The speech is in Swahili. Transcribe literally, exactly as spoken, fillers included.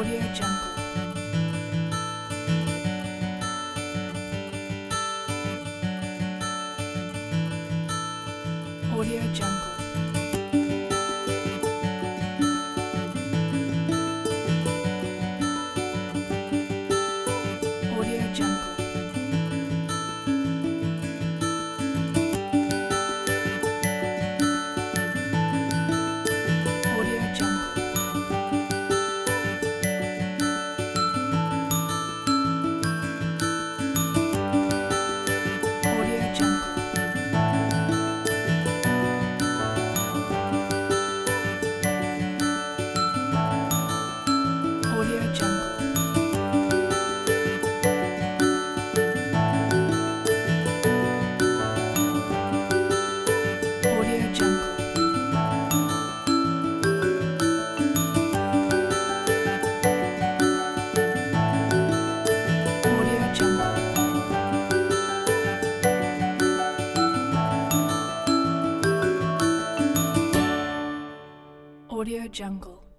Audio Jungle. Audio Jungle. Audio Jungle. Audio Jungle. Audio Jungle. Audio Jungle. Audio Jungle. Audio Jungle. Audio Jungle.